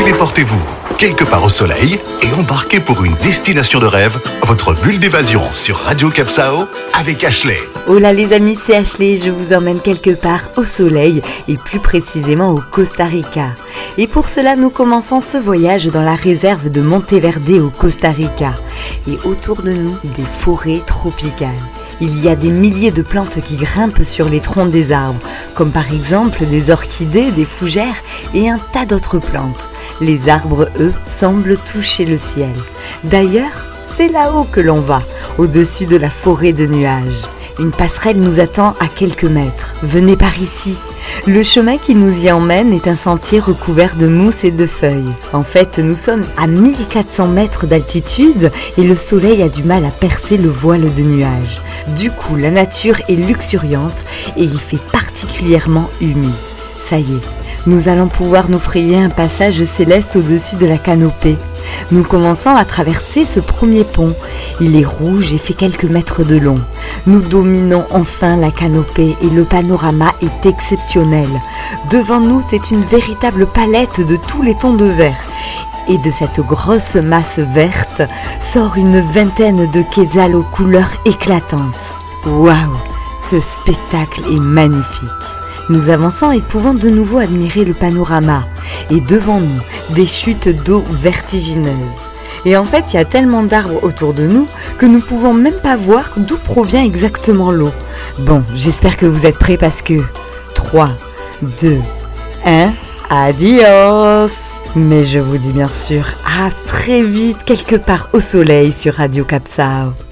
Téléportez-vous quelque part au soleil et embarquez pour une destination de rêve, votre bulle d'évasion sur Radio Capsao avec Ashley. Oh là les amis, c'est Ashley, je vous emmène quelque part au soleil et plus précisément au Costa Rica. Et pour cela, nous commençons ce voyage dans la réserve de Monteverde au Costa Rica. Et autour de nous, des forêts tropicales. Il y a des milliers de plantes qui grimpent sur les troncs des arbres, comme par exemple des orchidées, des fougères et un tas d'autres plantes. Les arbres, eux, semblent toucher le ciel. D'ailleurs, c'est là-haut que l'on va, au-dessus de la forêt de nuages. Une passerelle nous attend à quelques mètres. Venez par ici. Le chemin qui nous y emmène est un sentier recouvert de mousse et de feuilles. En fait, nous sommes à 1400 mètres d'altitude et le soleil a du mal à percer le voile de nuages. Du coup, la nature est luxuriante et il fait particulièrement humide. Ça y est, nous allons pouvoir nous frayer un passage céleste au-dessus de la canopée. Nous commençons à traverser ce premier pont. Il est rouge et fait quelques mètres de long. Nous dominons enfin la canopée et le panorama est exceptionnel. Devant nous, c'est une véritable palette de tous les tons de vert. Et de cette grosse masse verte sort une vingtaine de quetzals aux couleurs éclatantes. Waouh, ce spectacle est magnifique. Nous avançons et pouvons de nouveau admirer le panorama. Et devant nous, des chutes d'eau vertigineuses. Et en fait, il y a tellement d'arbres autour de nous que nous ne pouvons même pas voir d'où provient exactement l'eau. Bon, j'espère que vous êtes prêts parce que 3, 2, 1, adios! Mais je vous dis bien sûr, à très vite quelque part au soleil sur Radio Capsao.